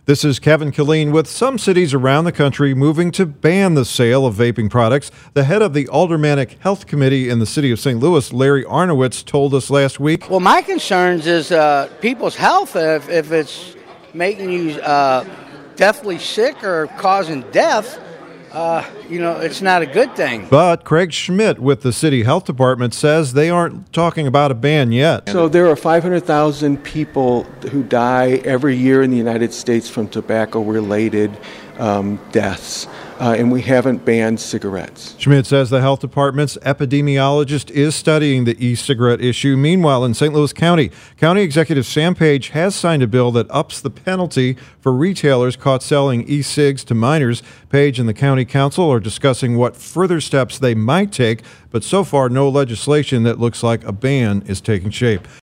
This is Kevin Killeen. With some cities around the country moving to ban the sale of vaping products, the head of the Aldermanic Health Committee in the city of St. Louis, Larry Arnowitz, told us last week. Well, my concerns is people's health. If it's making you deathly sick or causing death, it's not a good thing. But Craig Schmidt with the city health department says they aren't talking about a ban yet. So there are 500,000 people who die every year in the United States from tobacco-related deaths, and we haven't banned cigarettes. Schmidt says the health department's epidemiologist is studying the e-cigarette issue. Meanwhile, in St. Louis County, County Executive Sam Page has signed a bill that ups the penalty for retailers caught selling e-cigs to minors. Page and the county council are discussing what further steps they might take, but so far no legislation that looks like a ban is taking shape.